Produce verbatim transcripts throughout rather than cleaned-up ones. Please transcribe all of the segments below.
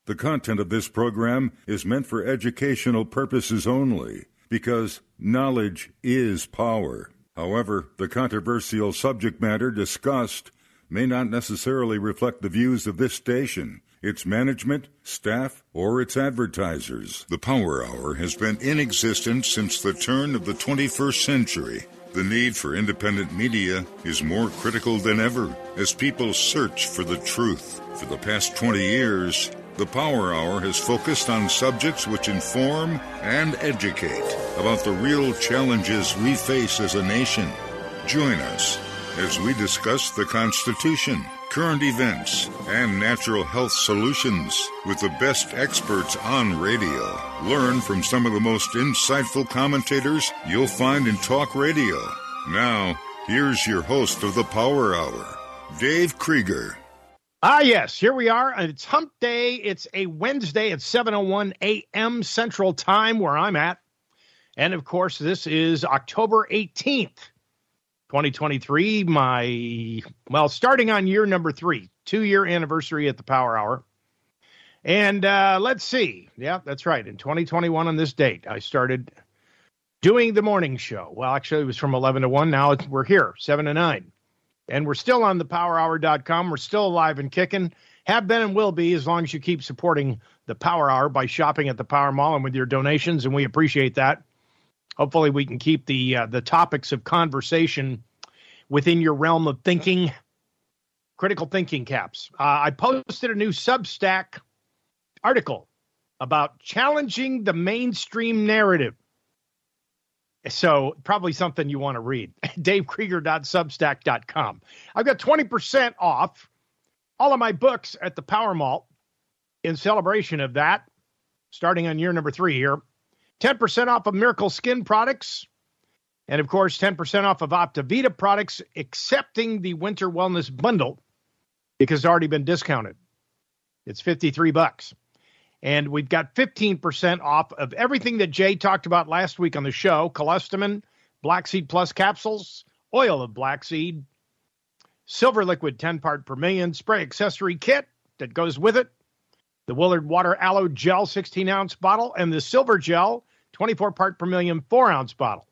The content of this program is meant for educational purposes only, because knowledge is power. However, the controversial subject matter discussed may not necessarily reflect the views of this station, its management, staff, or its advertisers. The Power Hour has been in existence since the turn of the twenty-first century. The need for independent media is more critical than ever as people search for the truth. For the past twenty years, the Power Hour has focused on subjects which inform and educate about the real challenges we face as a nation. Join us as we discuss the Constitution, current events, and natural health solutions with the best experts on radio. Learn from some of the most insightful commentators you'll find in talk radio. Now, here's your host of the Power Hour, Dave Krieger. Ah, yes, here we are. It's Hump Day. It's a Wednesday at seven oh one a.m. Central Time where I'm at. And, of course, this is October eighteenth, twenty twenty-three. My, well, starting on year number three, two-year anniversary at the Power Hour. And uh, let's see. Yeah, that's right. In twenty twenty-one on this date, I started doing the morning show. Well, actually, it was from eleven to one. Now it's, we're here, seven to nine. And we're still on the power hour dot com. We're still alive and kicking. Have been and will be as long as you keep supporting the Power Hour by shopping at the Power Mall and with your donations, and we appreciate that. Hopefully we can keep the uh, the topics of conversation within your realm of thinking. Critical thinking caps. Uh, I posted a new Substack article about challenging the mainstream narrative. So probably something you want to read. dave krieger dot substack dot com. I've got twenty percent off all of my books at the Power Mall in celebration of that, starting on year number three here. ten percent off of Miracle Skin products. And, of course, ten percent off of Optavita products, excepting the Winter Wellness Bundle, because it's already been discounted. It's fifty-three bucks. And we've got fifteen percent off of everything that Jay talked about last week on the show. Cholesterol, Black Seed Plus capsules, oil of black seed, silver liquid ten part per million, spray accessory kit that goes with it, the Willard Water Aloe Gel sixteen ounce bottle, and the Silver Gel twenty-four part per million four ounce bottle.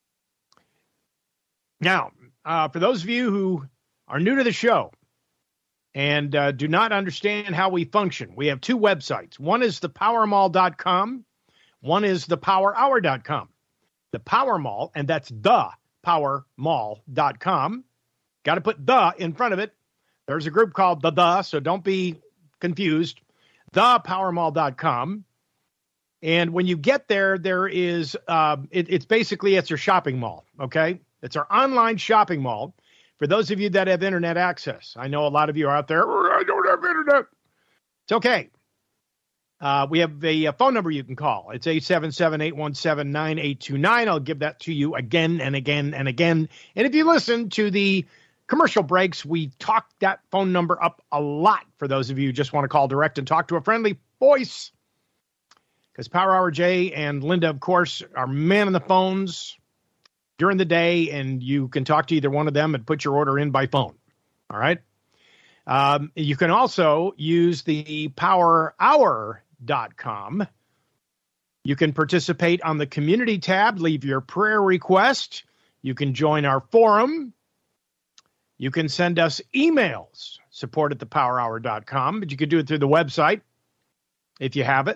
Now, uh, for those of you who are new to the show, and uh, do not understand how we function, we have two websites. One is the power mall dot com. One is the power hour dot com. The Power Mall, and that's the power mall dot com. Got to put the in front of it. There's a group called the The, so don't be confused. the power mall dot com. And when you get there, there is, uh, it, it's basically, it's your shopping mall, okay? It's our online shopping mall. For those of you that have internet access, I know a lot of you are out there, oh, I don't have internet. It's okay. Uh, we have a, a phone number you can call. It's eight seven seven, eight one seven, nine eight two nine. I'll give that to you again and again and again. And if you listen to the commercial breaks, we talk that phone number up a lot for those of you who just want to call direct and talk to a friendly voice. Because Power Hour Jay and Linda, of course, are man on the phones during the day, and you can talk to either one of them and put your order in by phone. All right. Um, you can also use the power hour dot com. You can participate on the community tab, leave your prayer request. You can join our forum. You can send us emails, support at the power hour dot com, but you can do it through the website if you have it.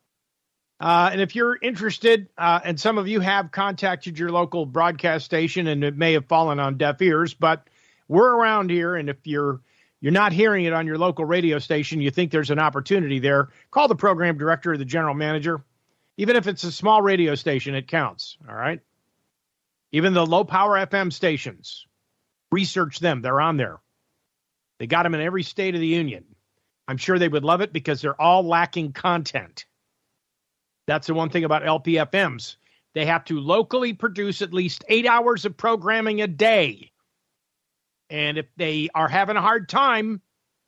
Uh, and if you're interested, uh, and some of you have contacted your local broadcast station, and it may have fallen on deaf ears, but we're around here, and if you're you're not hearing it on your local radio station, you think there's an opportunity there, call the program director or the general manager. Even if it's a small radio station, it counts, all right? Even the low-power F M stations, research them. They're on there. They got them in every state of the union. I'm sure they would love it because they're all lacking content. That's the one thing about L P F Ms. They have to locally produce at least eight hours of programming a day. And if they are having a hard time,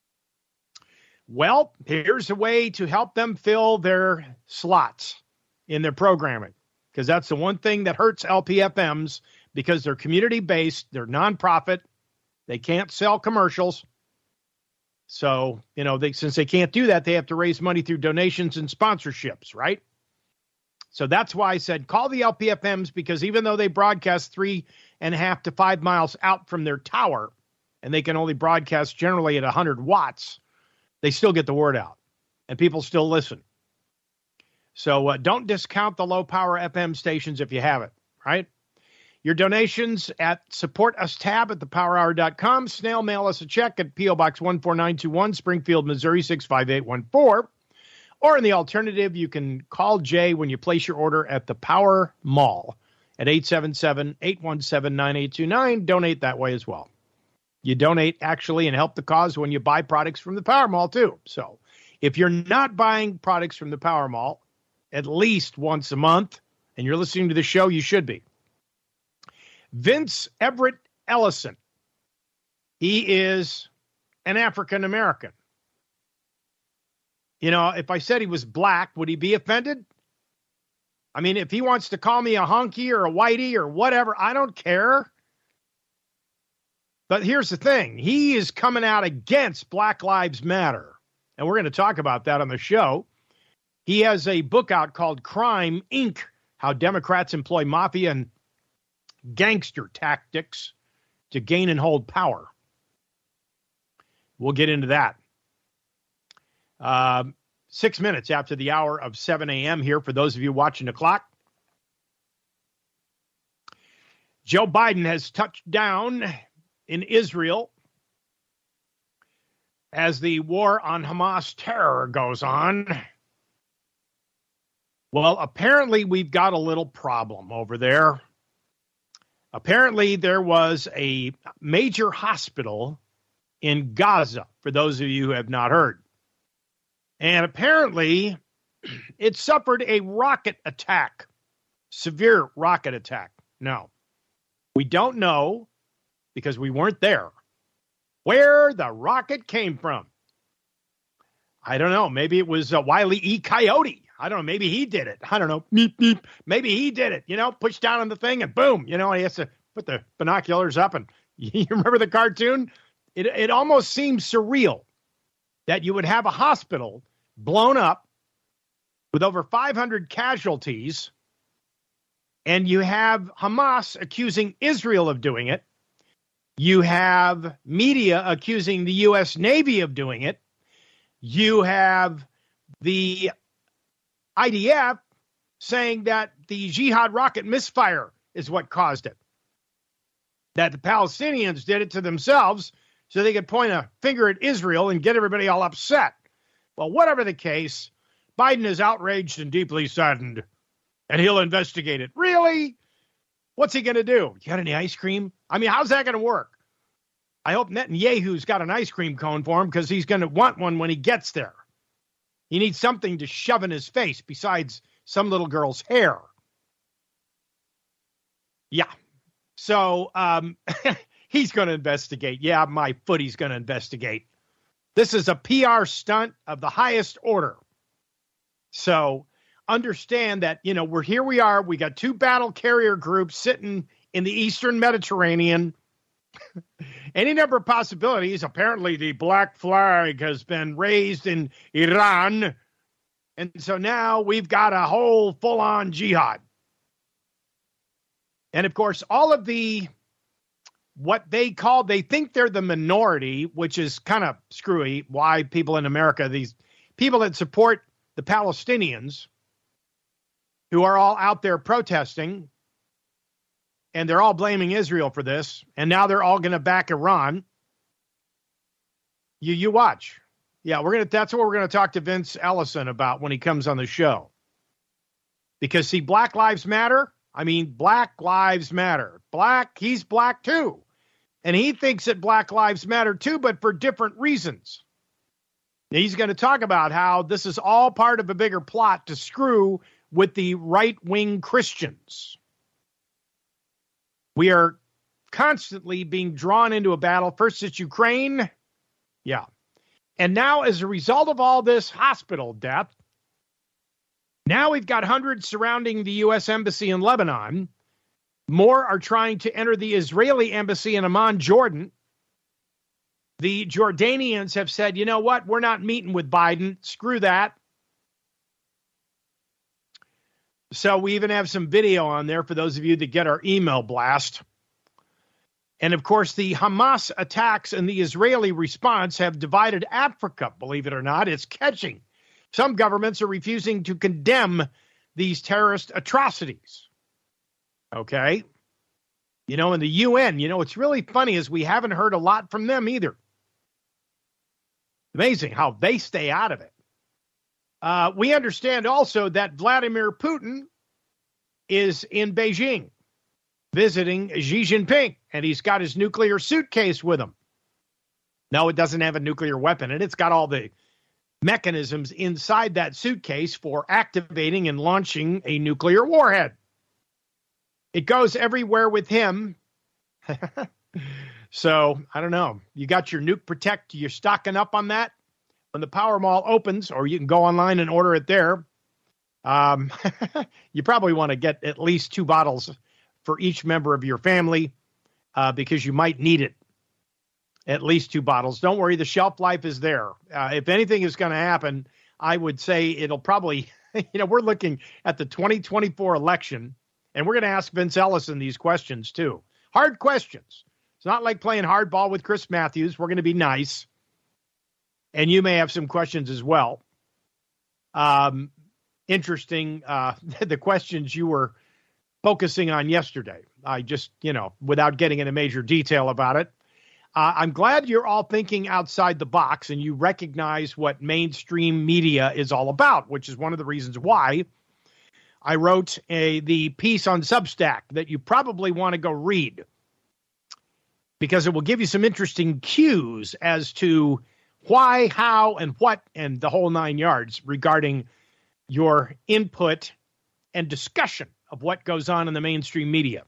well, here's a way to help them fill their slots in their programming. Because that's the one thing that hurts L P F Ms, because they're community-based, they're nonprofit, they can't sell commercials. So, you know, they, since they can't do that, they have to raise money through donations and sponsorships, right? So that's why I said call the L P F Ms, because even though they broadcast three and a half to five miles out from their tower, and they can only broadcast generally at one hundred watts, they still get the word out, and people still listen. So uh, don't discount the low-power F M stations if you have it, right? Your donations at Support Us tab at the power hour dot com. Snail mail us a check at P O Box one four nine two one, Springfield, Missouri six five eight one four. Or in the alternative, you can call Jay when you place your order at the Power Mall at eight seven seven, eight one seven, nine eight two nine. Donate that way as well. You donate actually and help the cause when you buy products from the Power Mall too. So if you're not buying products from the Power Mall at least once a month and you're listening to the show, you should be. Vince Everett Ellison. He is an African American. You know, if I said he was black, would he be offended? I mean, if he wants to call me a honky or a whitey or whatever, I don't care. But here's the thing. He is coming out against Black Lives Matter. And we're going to talk about that on the show. He has a book out called Crime, Incorporated. How Democrats Employ Mafia and Gangster Tactics to Gain and Hold Power. We'll get into that. Uh, six minutes after the hour of seven a.m. here for those of you watching the clock. Joe Biden has touched down in Israel as the war on Hamas terror goes on. Well, apparently we've got a little problem over there. Apparently there was a major hospital in Gaza, for those of you who have not heard. And apparently it suffered a rocket attack, severe rocket attack. No, we don't know, because we weren't there, where the rocket came from. I don't know. Maybe it was uh, Wile E. Coyote. I don't know. Maybe he did it. I don't know. Meep, meep. Maybe he did it. You know, push down on the thing and boom. You know, he has to put the binoculars up. And you remember the cartoon? It, it almost seems surreal that you would have a hospital blown up with over five hundred casualties, and you have Hamas accusing Israel of doing it. You have media accusing the U S Navy of doing it. You have the I D F saying that the Jihad rocket misfire is what caused it, that the Palestinians did it to themselves so they could point a finger at Israel and get everybody all upset. Well, whatever the case, Biden is outraged and deeply saddened, and he'll investigate it. Really? What's he going to do? You got any ice cream? I mean, how's that going to work? I hope Netanyahu's got an ice cream cone for him, because he's going to want one when he gets there. He needs something to shove in his face besides some little girl's hair. Yeah. So um, he's going to investigate. Yeah, my footy's going to investigate. This is a P R stunt of the highest order. So understand that, you know, we're here we are. We got two battle carrier groups sitting in the Eastern Mediterranean. Any number of possibilities. Apparently the black flag has been raised in Iran. And so now we've got a whole full-on jihad. And of course, all of the, what they call, they think they're the minority, which is kind of screwy. Why people in America, these people that support the Palestinians, who are all out there protesting, and they're all blaming Israel for this, and now they're all going to back Iran. You you watch. Yeah, we're gonna. That's what we're going to talk to Vince Ellison about when he comes on the show. Because, see, Black Lives Matter. I mean, Black Lives Matter. Black, he's black too. And he thinks that Black Lives Matter too, but for different reasons. He's going to talk about how this is all part of a bigger plot to screw with the right-wing Christians. We are constantly being drawn into a battle. First it's Ukraine. Yeah. And now, as a result of all this hospital death, now we've got hundreds surrounding the U S embassy in Lebanon. More are trying to enter the Israeli embassy in Amman, Jordan. The Jordanians have said, you know what? We're not meeting with Biden. Screw that. So we even have some video on there for those of you that get our email blast. And, of course, the Hamas attacks and the Israeli response have divided Africa, believe it or not. It's catching. Some governments are refusing to condemn these terrorist atrocities. Okay? You know, in the U N, you know, what's really funny is we haven't heard a lot from them either. Amazing how they stay out of it. Uh, we understand also that Vladimir Putin is in Beijing visiting Xi Jinping, and he's got his nuclear suitcase with him. No, it doesn't have a nuclear weapon, and it's got all the mechanisms inside that suitcase for activating and launching a nuclear warhead. It goes everywhere with him. So, I don't know. You got your Nuke Protect, you're stocking up on that when the Power Mall opens, or you can go online and order it there. Um, you probably want to get at least two bottles for each member of your family uh, because you might need it. At least two bottles. Don't worry, the shelf life is there. Uh, if anything is going to happen, I would say it'll probably, you know, we're looking at the twenty twenty-four election, and we're going to ask Vince Ellison these questions too. Hard questions. It's not like playing hardball with Chris Matthews. We're going to be nice. And you may have some questions as well. Um, interesting, uh, the questions you were focusing on yesterday. I just, you know, without getting into major detail about it. Uh, I'm glad you're all thinking outside the box and you recognize what mainstream media is all about, which is one of the reasons why I wrote a the piece on Substack that you probably want to go read, because it will give you some interesting cues as to why, how, and what, and the whole nine yards regarding your input and discussion of what goes on in the mainstream media.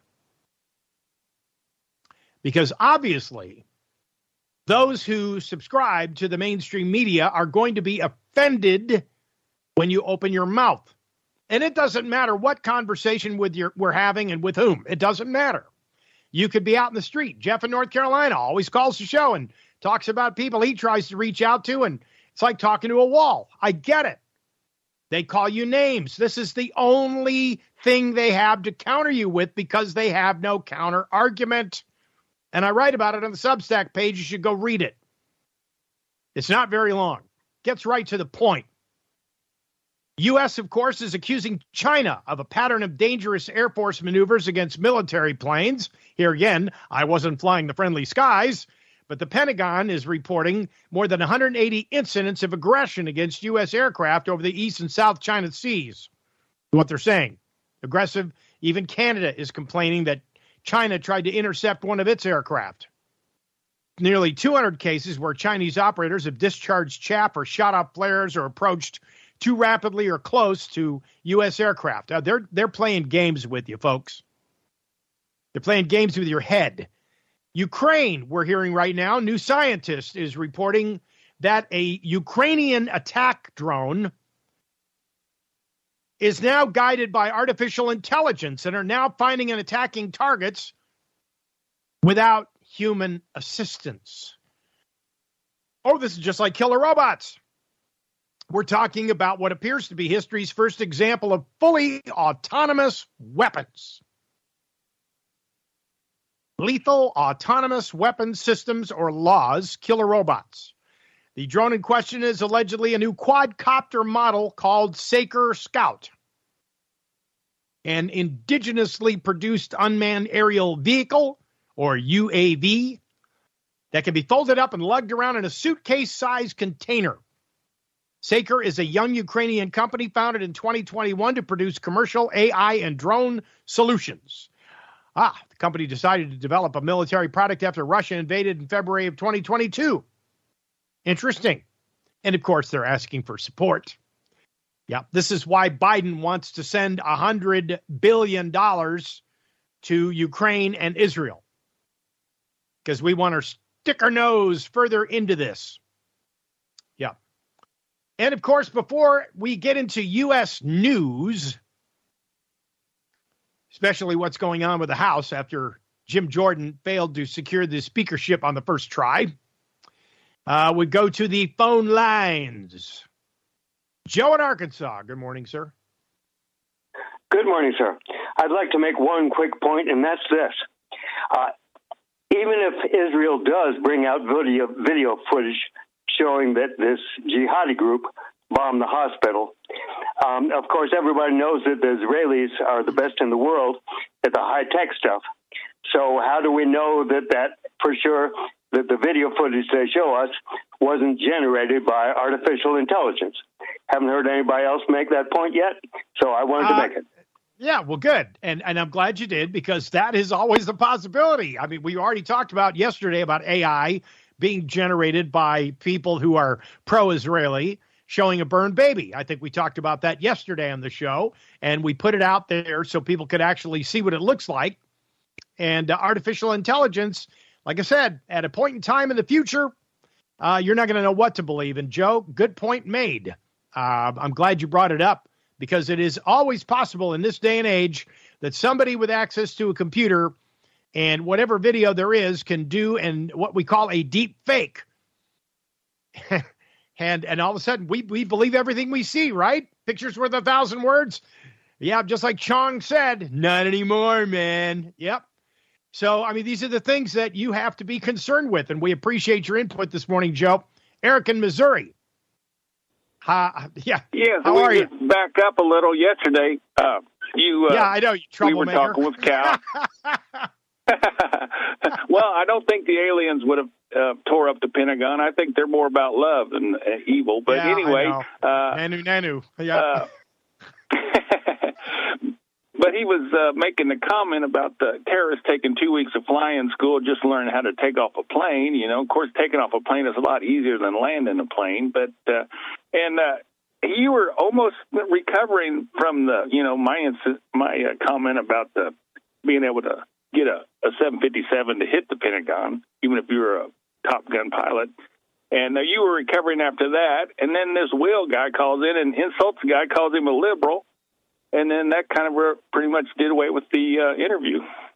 Because obviously, those who subscribe to the mainstream media are going to be offended when you open your mouth. And it doesn't matter what conversation with your, we're having and with whom. It doesn't matter. You could be out in the street. Jeff in North Carolina always calls the show and talks about people he tries to reach out to, and it's like talking to a wall. I get it. They call you names. This is the only thing they have to counter you with because they have no counter argument. And I write about it on the Substack page. You should go read it. It's not very long. Gets right to the point. U S, of course, is accusing China of a pattern of dangerous Air Force maneuvers against military planes. Here again, I wasn't flying the friendly skies, but the Pentagon is reporting more than one hundred eighty incidents of aggression against U S aircraft over the East and South China Seas. What they're saying. Aggressive. Even Canada is complaining that China tried to intercept one of its aircraft. Nearly two hundred cases where Chinese operators have discharged chaff or shot off flares or approached too rapidly or close to U S aircraft. Uh, they're they're playing games with you, folks. They're playing games with your head. Ukraine, we're hearing right now, New Scientist is reporting that a Ukrainian attack drone is now guided by artificial intelligence and are now finding and attacking targets without human assistance. Oh, this is just like killer robots. We're talking about what appears to be history's first example of fully autonomous weapons. Lethal autonomous weapon systems or laws, killer robots. The drone in question is allegedly a new quadcopter model called Saker Scout, an indigenously produced unmanned aerial vehicle, or U A V, that can be folded up and lugged around in a suitcase-sized container. Saker is a young Ukrainian company founded in twenty twenty-one to produce commercial A I and drone solutions. Ah, the company decided to develop a military product after Russia invaded in February of twenty twenty-two. Interesting. And, of course, they're asking for support. Yeah, this is why Biden wants to send one hundred billion dollars to Ukraine and Israel, because we want to stick our nose further into this. Yeah. And, of course, before we get into U S news, especially what's going on with the House after Jim Jordan failed to secure the speakership on the first try, Uh, we go to the phone lines. Joe in Arkansas. Good morning, sir. Good morning, sir. I'd like to make one quick point, and that's this. Uh, even if Israel does bring out video, video footage showing that this jihadi group bombed the hospital, um, of course, everybody knows that the Israelis are the best in the world at the high-tech stuff. So how do we know that that for sure that the video footage they show us wasn't generated by artificial intelligence? Haven't heard anybody else make that point yet, so I wanted to uh, make it. Yeah, well, good. And and I'm glad you did, because that is always a possibility. I mean, we already talked about yesterday about A I being generated by people who are pro-Israeli showing a burned baby. I think we talked about that yesterday on the show, and we put it out there so people could actually see what it looks like. And uh, artificial intelligence, like I said, at a point in time in the future, uh, you're not going to know what to believe. And Joe, good point made. Uh, I'm glad you brought it up, because it is always possible in this day and age that somebody with access to a computer and whatever video there is can do and what we call a deep fake. and and all of a sudden we, we believe everything we see, right? Picture's worth a thousand words. Yeah, just like Chong said, not anymore, man. Yep. So, I mean, these are the things that you have to be concerned with, and we appreciate your input this morning, Joe. Eric in Missouri. Uh, yeah. Yeah, How we are you? just back up a little yesterday. Uh, you, uh, yeah, I know. You we were troublemaker. talking with Cal. Well, I don't think the aliens would have uh, tore up the Pentagon. I think they're more about love than uh, evil. But yeah, anyway. Uh, Nanu, nanu. Yeah. Uh, But he was uh, making the comment about the terrorists taking two weeks of flying school just to learn how to take off a plane. You know, of course, taking off a plane is a lot easier than landing a plane. But uh, and uh, you were almost recovering from the, you know, my ins- my uh, comment about the being able to get a, a seven fifty-seven to hit the Pentagon, even if you were a Top Gun pilot. And uh, you were recovering after that. And then this Will guy calls in and insults the guy, calls him a liberal. And then that kind of pretty much did away with the uh, interview.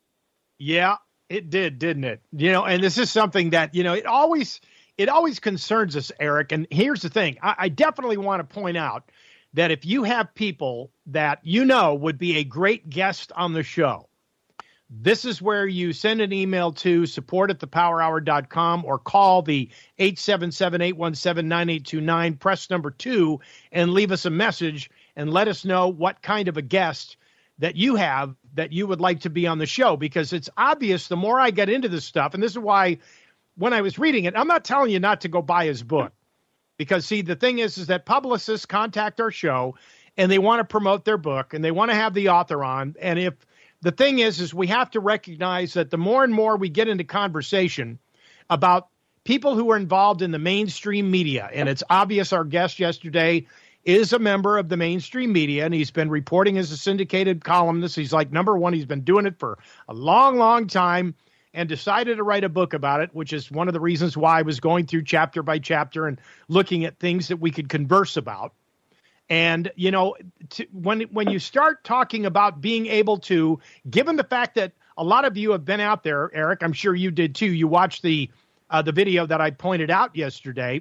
Yeah, it did, didn't it? You know, and this is something that, you know, it always it always concerns us, Eric. And here's the thing. I, I definitely want to point out that if you have people that you know would be a great guest on the show, this is where you send an email to support at the power hour dot com or call the eight seven seven, eight one seven, nine eight two nine, press number two, and leave us a message and let us know what kind of a guest that you have that you would like to be on the show, because it's obvious the more I get into this stuff, and this is why when I was reading it, I'm not telling you not to go buy his book, because, see, the thing is, is that publicists contact our show and they want to promote their book and they want to have the author on. And if the thing is, is we have to recognize that the more and more we get into conversation about people who are involved in the mainstream media, and it's obvious our guest yesterday is a member of the mainstream media, and he's been reporting as a syndicated columnist. He's like, number one, he's been doing it for a long, long time and decided to write a book about it, which is one of the reasons why I was going through chapter by chapter and looking at things that we could converse about. And, you know, to, when when you start talking about being able to, given the fact that a lot of you have been out there, Eric, I'm sure you did too. You watched the uh, the video that I pointed out yesterday,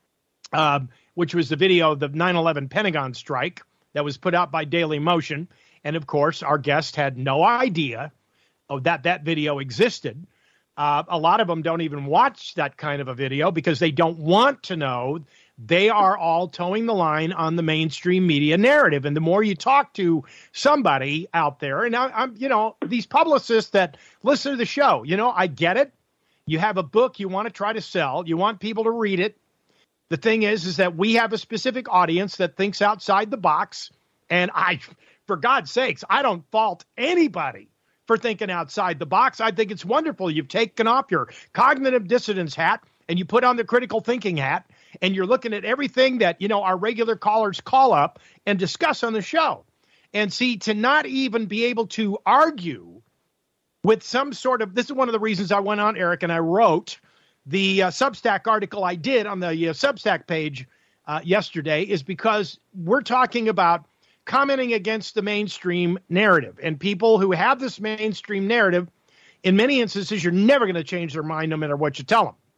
um, which was the video of the nine eleven Pentagon strike that was put out by Daily Motion. And, of course, our guest had no idea of that that video existed. Uh, a lot of them don't even watch that kind of a video because they don't want to know. They are all towing the line on the mainstream media narrative. And the more you talk to somebody out there, and I, I'm, you know, these publicists that listen to the show, you know, I get it. You have a book you want to try to sell. You want people to read it. The thing is, is that we have a specific audience that thinks outside the box. And I, for God's sakes, I don't fault anybody for thinking outside the box. I think it's wonderful. You've taken off your cognitive dissonance hat and you put on the critical thinking hat, and you're looking at everything that, you know, our regular callers call up and discuss on the show. And see, to not even be able to argue with some sort of, this is one of the reasons I went on, Eric, and I wrote the uh, Substack article I did on the uh, Substack page uh, yesterday, is because we're talking about commenting against the mainstream narrative, and people who have this mainstream narrative, in many instances, you're never going to change their mind no matter what you tell them.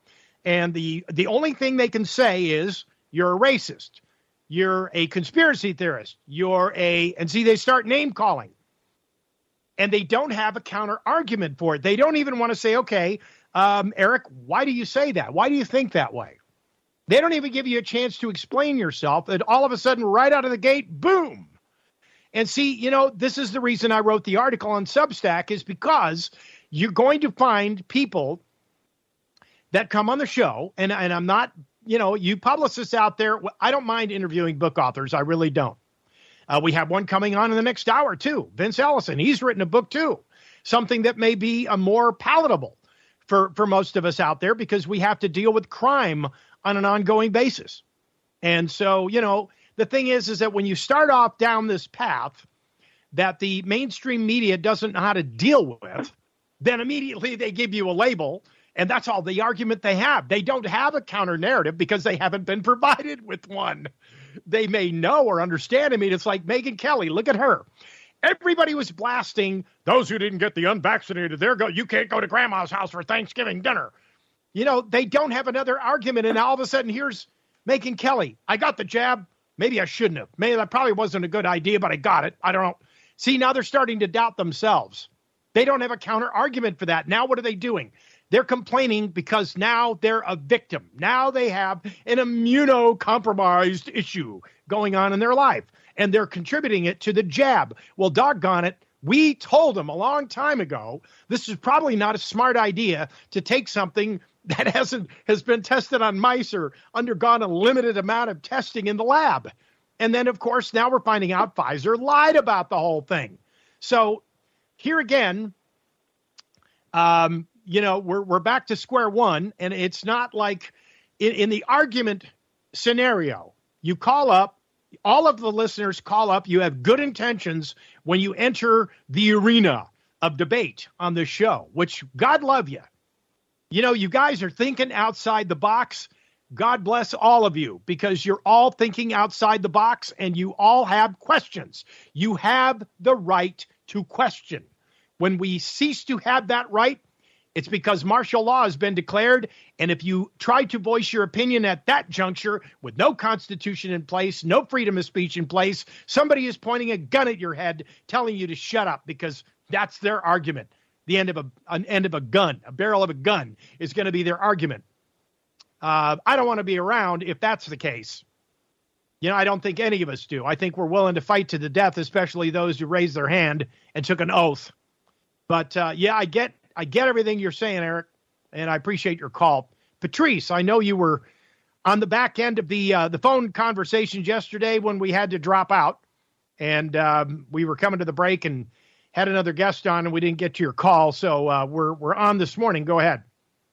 And the, the only thing they can say is you're a racist. You're a conspiracy theorist. You're a, and see, they start name calling. And they don't have a counter argument for it. They don't even want to say, okay, um, Eric, why do you say that? Why do you think that way? They don't even give you a chance to explain yourself. And all of a sudden, right out of the gate, boom. And see, you know, this is the reason I wrote the article on Substack, is because you're going to find people that come on the show. And, and I'm not, you know, you publicists out there, I don't mind interviewing book authors. I really don't. Uh, we have one coming on in the next hour, too. Vince Ellison, he's written a book, too. Something that may be a more palatable for, for most of us out there, because we have to deal with crime on an ongoing basis. And so, you know, the thing is, is that when you start off down this path that the mainstream media doesn't know how to deal with, then immediately they give you a label, and that's all the argument they have. They don't have a counter narrative because they haven't been provided with one. They may know or understand. I mean, it's like Megyn Kelly. Look at her. Everybody was blasting those who didn't get the unvaccinated. They're go. You can't go to grandma's house for Thanksgiving dinner. You know, they don't have another argument. And all of a sudden, here's Megyn Kelly. I got the jab. Maybe I shouldn't have. Maybe that probably wasn't a good idea, but I got it. I don't know. See, now they're starting to doubt themselves. They don't have a counter argument for that. Now what are they doing? They're complaining because now they're a victim. Now they have an immunocompromised issue going on in their life, and they're contributing it to the jab. Well, doggone it. We told them a long time ago, this is probably not a smart idea to take something that hasn't has been tested on mice or undergone a limited amount of testing in the lab. And then, of course, now we're finding out Pfizer lied about the whole thing. So here again, um, you know, we're we're back to square one, and it's not like in, in the argument scenario, you call up, all of the listeners call up, you have good intentions when you enter the arena of debate on this show, which God love you. You know, you guys are thinking outside the box. God bless all of you, because you're all thinking outside the box and you all have questions. You have the right to question. When we cease to have that right, it's because martial law has been declared, and if you try to voice your opinion at that juncture with no constitution in place, no freedom of speech in place, somebody is pointing a gun at your head telling you to shut up, because that's their argument. The end of a an end of a gun, a barrel of a gun is going to be their argument. Uh, I don't want to be around if that's the case. You know, I don't think any of us do. I think we're willing to fight to the death, especially those who raised their hand and took an oath. But uh, yeah, I get I get everything you're saying, Eric, and I appreciate your call. Patrice, I know you were on the back end of the uh, the phone conversations yesterday when we had to drop out, and um, we were coming to the break and had another guest on, and we didn't get to your call, so uh, we're we're on this morning. Go ahead.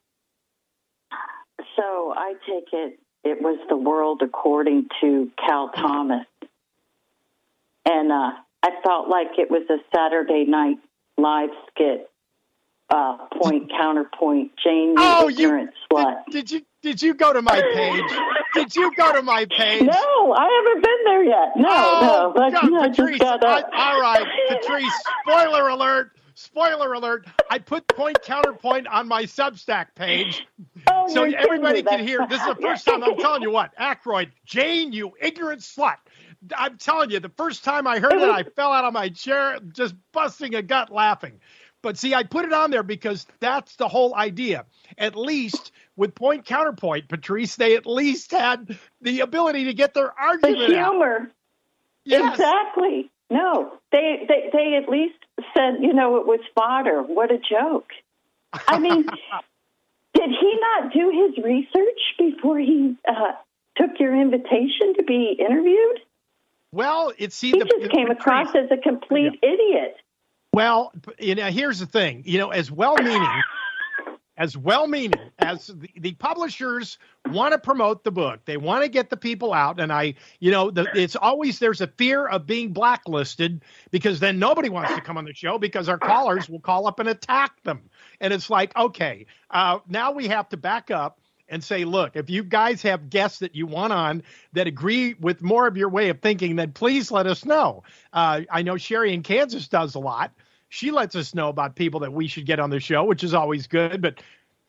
So I take it it was the world according to Cal Thomas, and uh, I felt like it was a Saturday Night Live skit. Uh, point, counterpoint, Jane, the oh, ignorant you, slut. Did, did you did you go to my page? Did you go to my page? No, I haven't been there yet. No, oh, no. But, God, no, Patrice, just got I, up. all right, Patrice, spoiler alert, spoiler alert. I put point, counterpoint on my Substack page. Oh, so you're everybody kidding can me. hear. This is the first time I'm telling you what. Aykroyd, Jane, you ignorant slut. I'm telling you, the first time I heard it, I fell out of my chair just busting a gut laughing. But see, I put it on there because that's the whole idea. At least with point counterpoint, Patrice, they at least had the ability to get their argument the humor. out. Yes. Exactly. No, they, they they at least said, you know, it was fodder. What a joke. I mean, did he not do his research before he uh, took your invitation to be interviewed? Well, it's see, he the, just the, came Patrice, across as a complete yeah. idiot. Well, you know, here's the thing. You know, as well-meaning, as well-meaning as the, the publishers want to promote the book, they want to get the people out. And I, you know, the, it's always there's a fear of being blacklisted because then nobody wants to come on the show because our callers will call up and attack them. And it's like, okay, uh, now we have to back up and say, look, if you guys have guests that you want on that agree with more of your way of thinking, then please let us know. Uh, I know Sherry in Kansas does a lot. She lets us know about people that we should get on the show, which is always good. But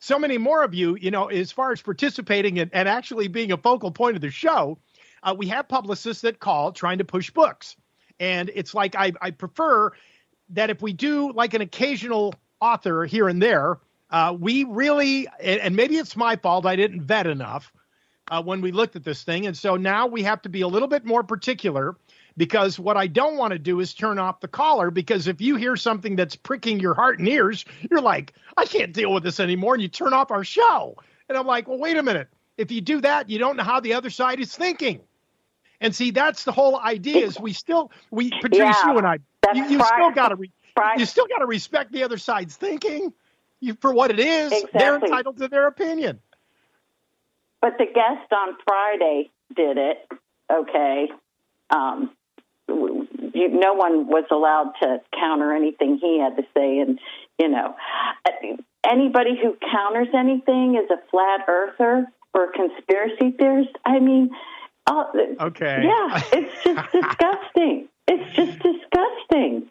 so many more of you, you know, as far as participating and, and actually being a focal point of the show, uh, we have publicists that call trying to push books. And it's like I, I prefer that if we do like an occasional author here and there, uh, we really, and, and maybe it's my fault, I didn't vet enough uh, when we looked at this thing. And so now we have to be a little bit more particular, because what I don't want to do is turn off the caller, because if you hear something that's pricking your heart and ears, you're like, I can't deal with this anymore, and you turn off our show. And I'm like, well, wait a minute. If you do that, you don't know how the other side is thinking. And see, that's the whole idea is we still, we, Patrice, yeah, you and I, you, you still got to, re, you still got to respect the other side's thinking you, for what it is. Exactly. They're entitled to their opinion. But the guest on Friday did it. Okay. Um, you, no one was allowed to counter anything he had to say. And, you know, anybody who counters anything is a flat earther or a conspiracy theorist. I mean, Uh, okay. Yeah, it's just disgusting. It's just disgusting.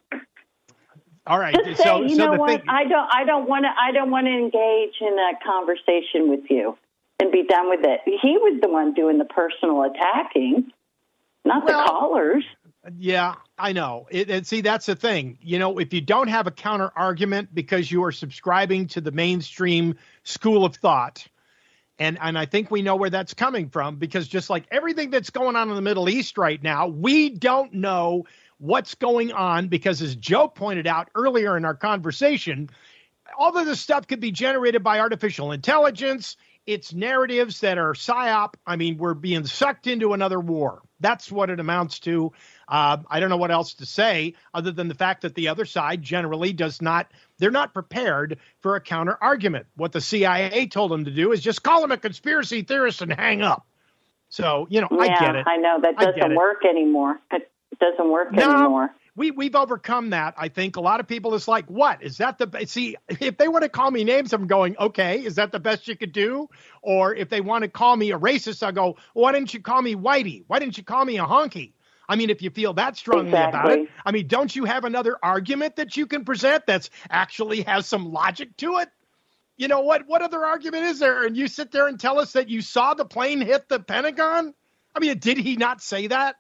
All right. Just say, so, you so know what? thing- I don't. I don't want to. I don't want to engage in that conversation with you and be done with it. He was the one doing the personal attacking, not well, the callers. Yeah, I know. It, and see, that's the thing. You know, if you don't have a counter argument because you are subscribing to the mainstream school of thought. And and I think we know where that's coming from, because just like everything that's going on in the Middle East right now, we don't know what's going on, because as Joe pointed out earlier in our conversation, all of this stuff could be generated by artificial intelligence. It's narratives that are psyop. I mean, we're being sucked into another war. That's what it amounts to. Uh, I don't know what else to say other than the fact that the other side generally does not, they're not prepared for a counter argument. What the C I A told them to do is just call him a conspiracy theorist and hang up. So, you know, yeah, I get it. I know that doesn't work anymore. It doesn't work no, anymore. We, we've overcome that. I think a lot of people is like, what is that? The see, if they want to call me names, I'm going, okay, is that the best you could do? Or if they want to call me a racist, I'll go, why didn't you call me whitey? Why didn't you call me a honky? I mean, if you feel that strongly exactly. about it, I mean, don't you have another argument that you can present that's actually has some logic to it? You know, what, what other argument is there? And you sit there and tell us that you saw the plane hit the Pentagon? I mean, did he not say that?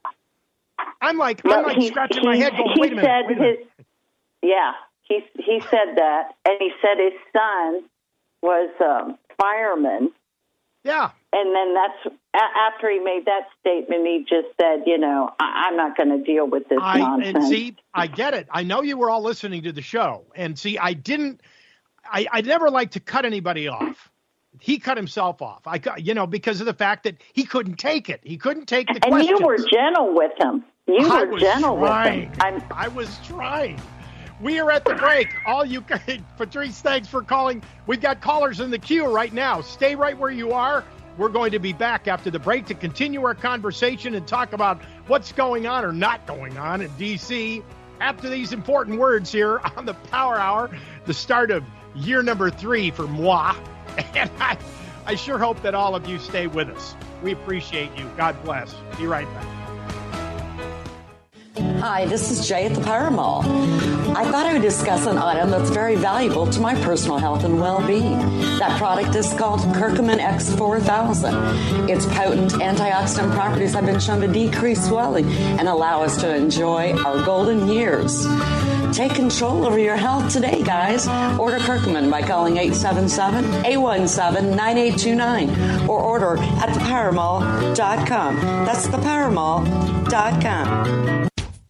I'm like, no, I'm like he, scratching he, my head going, wait a minute. Said wait a minute. His, yeah, he, he said that. And he said his son was a fireman. Yeah. And then that's after he made that statement, he just said, you know, I, I'm not going to deal with this I, nonsense. And see, I get it. I know you were all listening to the show. And see, I didn't, I, I never like to cut anybody off. He cut himself off. I, you know, because of the fact that he couldn't take it. He couldn't take the and questions. And you were gentle with him. You I were gentle trying. with him. I'm, I was trying. We are at the break. All you guys, Patrice, thanks for calling. We've got callers in the queue right now. Stay right where you are. We're going to be back after the break to continue our conversation and talk about what's going on or not going on in D C after these important words here on the Power Hour, the start of year number three for moi. And I, I sure hope that all of you stay with us. We appreciate you. God bless. Be right back. Hi, this is Jay at the Power Mall. I thought I would discuss an item that's very valuable to my personal health and well-being. That product is called Curcumin X four thousand. Its potent antioxidant properties have been shown to decrease swelling and allow us to enjoy our golden years. Take control over your health today, guys. Order Curcumin by calling eight seven seven, eight one seven, nine eight two nine or order at the power mall dot com. That's the power mall dot com.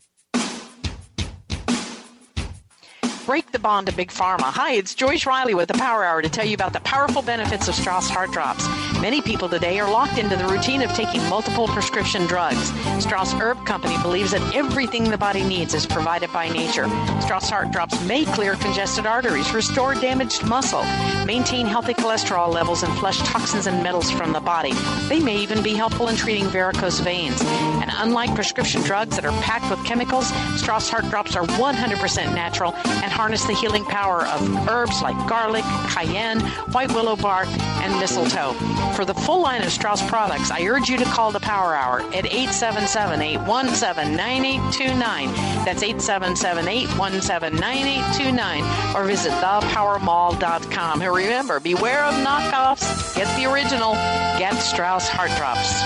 Break the bond to Big Pharma. Hi, it's Joyce Riley with the Power Hour to tell you about the powerful benefits of Strauss Heart Drops. Many people today are locked into the routine of taking multiple prescription drugs. Strauss Herb Company believes that everything the body needs is provided by nature. Strauss Heart Drops may clear congested arteries, restore damaged muscle, maintain healthy cholesterol levels, and flush toxins and metals from the body. They may even be helpful in treating varicose veins. And unlike prescription drugs that are packed with chemicals, Strauss Heart Drops are one hundred percent natural and harness the healing power of herbs like garlic, cayenne, white willow bark, and mistletoe. For the full line of Strauss products, I urge you to call the Power Hour at eight seven seven, eight one seven, nine eight two nine. That's eight seven seven, eight one seven, nine eight two nine. Or visit the power mall dot com. And remember, beware of knockoffs. Get the original. Get Strauss Heart Drops.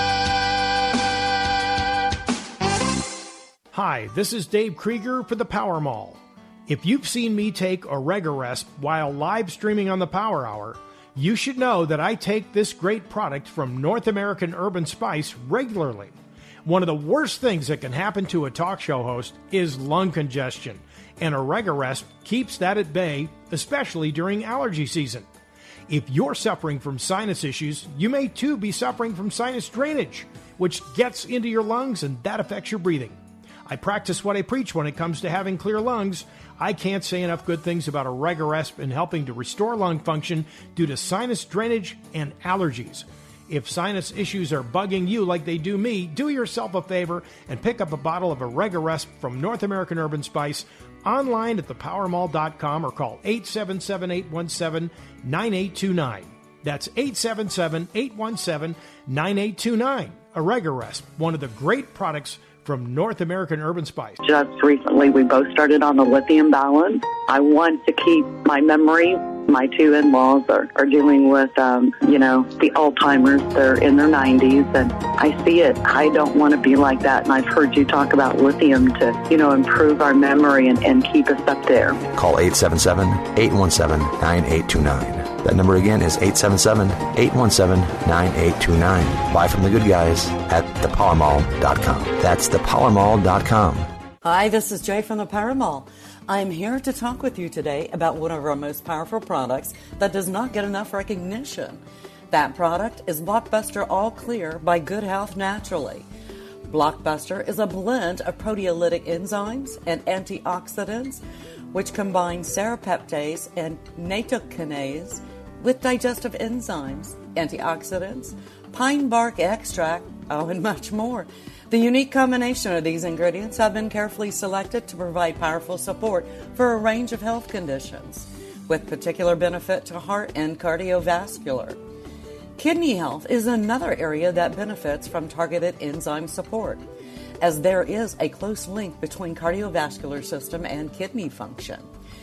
Hi, this is Dave Krieger for the Power Mall. If you've seen me take Oregaresp while live streaming on the Power Hour, you should know that I take this great product from North American Herb and Spice regularly. One of the worst things that can happen to a talk show host is lung congestion, and Oregaresp keeps that at bay, especially during allergy season. If you're suffering from sinus issues, you may too be suffering from sinus drainage, which gets into your lungs and that affects your breathing. I practice what I preach when it comes to having clear lungs. I can't say enough good things about Oregaresp in helping to restore lung function due to sinus drainage and allergies. If sinus issues are bugging you like they do me, do yourself a favor and pick up a bottle of Oregaresp from North American Herb and Spice online at the power mall dot com or call eight seven seven, eight one seven, nine eight two nine. That's eight seven seven, eight one seven, nine eight two nine. Oregaresp, one of the great products from North American Herb and Spice. Just recently, we both started on the lithium balance. I want to keep my memory. My two in-laws are, are dealing with, um, you know, the Alzheimer's. They're in their nineties, and I see it. I don't want to be like that, and I've heard you talk about lithium to, you know, improve our memory and, and keep us up there. Call eight seven seven, eight one seven, nine eight two nine. That number again is eight seven seven, eight one seven, nine eight two nine. Buy from the good guys at the power mall dot com. That's the power mall dot com. Hi, this is Jay from the Power Mall. I'm here to talk with you today about one of our most powerful products that does not get enough recognition. That product is Blockbuster All Clear by Good Health Naturally. Blockbuster is a blend of proteolytic enzymes and antioxidants which combine serrapeptase and nattokinase with digestive enzymes, antioxidants, pine bark extract, oh, and much more. The unique combination of these ingredients have been carefully selected to provide powerful support for a range of health conditions, with particular benefit to heart and cardiovascular. Kidney health is another area that benefits from targeted enzyme support, as there is a close link between cardiovascular system and kidney function.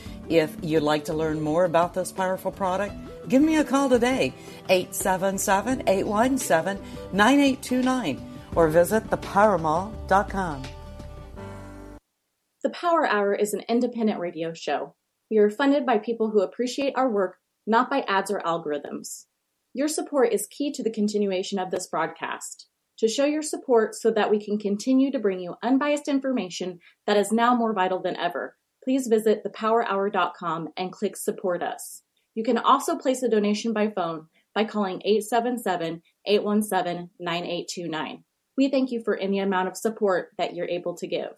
If you'd like to learn more about this powerful product, give me a call today, eight seven seven, eight one seven, nine eight two nine, or visit the power mall dot com. The Power Hour is an independent radio show. We are funded by people who appreciate our work, not by ads or algorithms. Your support is key to the continuation of this broadcast. To show your support so that we can continue to bring you unbiased information that is now more vital than ever, please visit the power hour dot com and click Support Us. You can also place a donation by phone by calling eight seven seven, eight one seven, nine eight two nine. We thank you for any amount of support that you're able to give.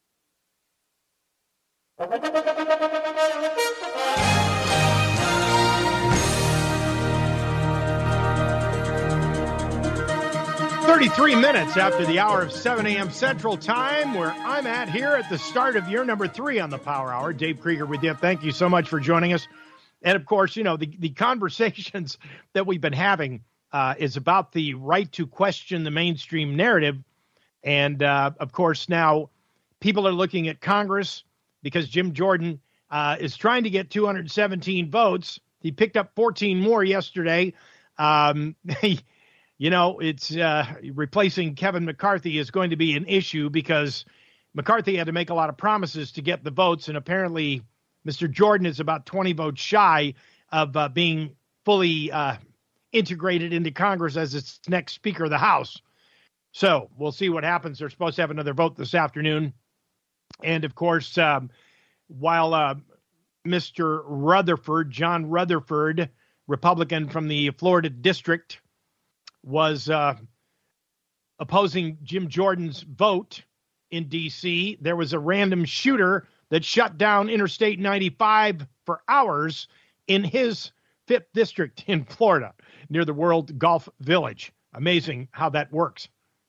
thirty-three minutes after the hour of seven a.m. Central Time, where I'm at here at the start of year number three on the Power Hour. Dave Krieger with you. Thank you so much for joining us. And, of course, you know, the, the conversations that we've been having uh, is about the right to question the mainstream narrative. And, uh, of course, now people are looking at Congress because Jim Jordan uh, is trying to get two hundred seventeen votes. He picked up fourteen more yesterday. Um, he, You know, it's uh, replacing Kevin McCarthy is going to be an issue because McCarthy had to make a lot of promises to get the votes. And apparently Mister Jordan is about twenty votes shy of uh, being fully uh, integrated into Congress as its next Speaker of the House. So we'll see what happens. They're supposed to have another vote this afternoon. And, of course, um, while uh, Mister Rutherford, John Rutherford, Republican from the Florida district, was uh, opposing Jim Jordan's vote in D C, there was a random shooter that shut down Interstate ninety-five for hours in his fifth district in Florida, near the World Golf Village. Amazing how that works.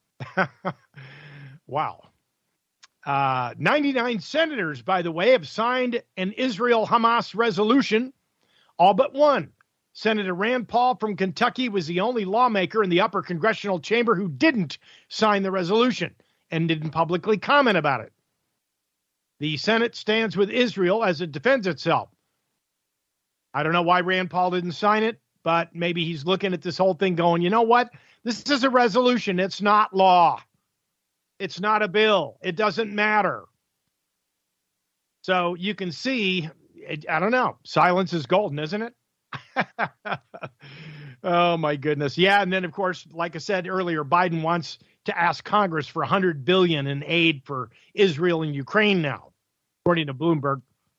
Wow. Uh, ninety-nine senators, by the way, have signed an Israel-Hamas resolution, all but one. Senator Rand Paul from Kentucky was the only lawmaker in the upper congressional chamber who didn't sign the resolution and didn't publicly comment about it. The Senate stands with Israel as it defends itself. I don't know why Rand Paul didn't sign it, but maybe he's looking at this whole thing going, you know what? This is a resolution. It's not law. It's not a bill. It doesn't matter. So you can see, I don't know, silence is golden, isn't it? Oh, my goodness. Yeah, and then, of course, like I said earlier, Biden wants to ask Congress for one hundred billion dollars in aid for Israel and Ukraine now, according to Bloomberg.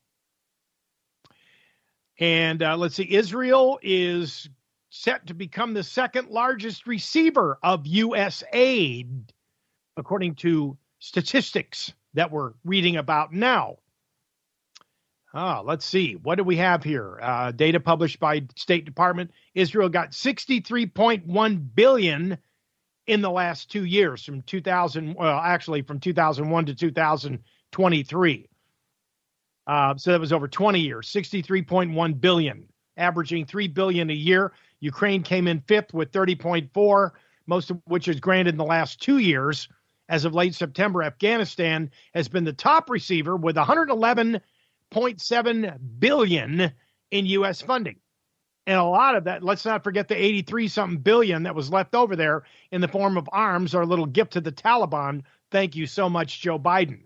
And uh, let's see, Israel is set to become the second largest receiver of U S aid, according to statistics that we're reading about now. Ah, let's see. What do we have here? Uh, data published by State Department. Israel got sixty-three point one billion dollars in the last two years, from two thousand, well, actually from two thousand one to two thousand twenty-three. Uh, so that was over twenty years, sixty-three point one billion dollars, averaging three billion dollars a year. Ukraine came in fifth with thirty point four, most of which is granted in the last two years. As of late September, Afghanistan has been the top receiver with one hundred eleven point seven billion dollars in U S funding. And a lot of that, let's not forget the eighty-three something billion that was left over there in the form of arms, our little gift to the Taliban. Thank you so much, Joe Biden.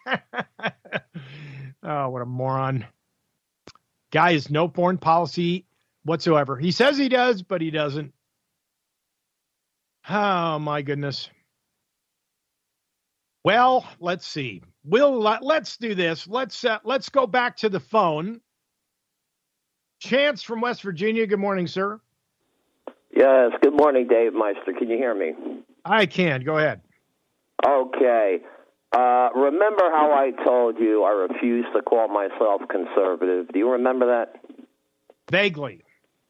Oh, what a moron. Guy has no foreign policy whatsoever. He says he does, but he doesn't. Oh, my goodness. Well, let's see. We'll let's do this. Let's uh, let's go back to the phone. Chance from West Virginia. Good morning, sir. Yes. Good morning, Dave Meister. Can you hear me? I can. Go ahead. Okay. Uh, remember how I told you I refuse to call myself conservative? Do you remember that? Vaguely.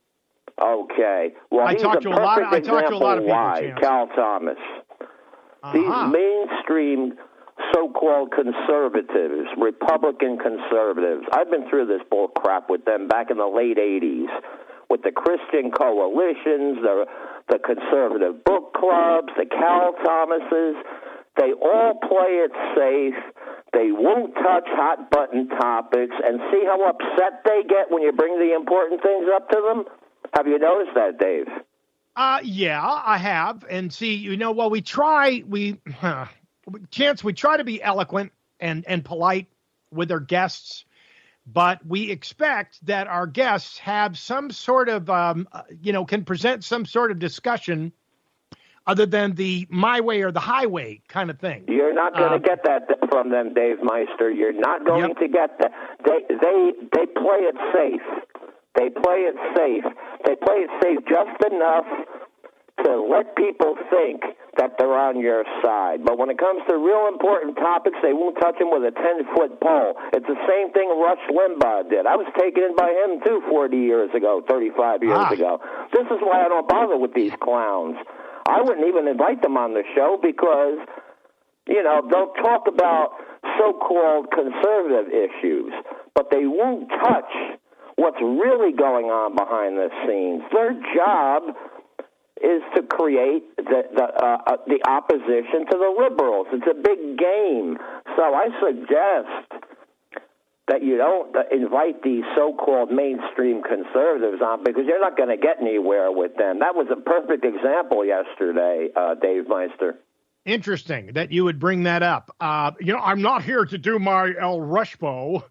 Okay. Well, I he's talked a to a lot. perfect I talked to a lot of people. why, Chance. Cal Thomas. Uh-huh. These mainstream so-called conservatives, Republican conservatives, I've been through this bull crap with them back in the late eighties, with the Christian coalitions, the, the conservative book clubs, the Cal Thomases. They all play it safe. They won't touch hot-button topics, and see how upset they get when you bring the important things up to them? Have you noticed that, Dave? Uh, yeah, I have. And see, you know, well, we try, we, huh, Chance, we try to be eloquent and, and polite with our guests, but we expect that our guests have some sort of, um, you know, can present some sort of discussion other than the my way or the highway kind of thing. You're not going to uh, get that from them, Dave Meister. You're not going yep. to get that. They, they, they play it safe. They play it safe. They play it safe just enough to let people think that they're on your side. But when it comes to real important topics, they won't touch them with a ten-foot pole. It's the same thing Rush Limbaugh did. I was taken in by him, too, forty years ago, thirty-five years ah. ago. This is why I don't bother with these clowns. I wouldn't even invite them on the show because, you know, they'll talk about so-called conservative issues, but they won't touch what's really going on behind the scenes. Their job is to create the the, uh, the opposition to the liberals. It's a big game. So I suggest that you don't invite these so-called mainstream conservatives on because you're not going to get anywhere with them. That was a perfect example yesterday, uh, Dave Meister. Interesting that you would bring that up. Uh, you know, I'm not here to do my El Rushbo.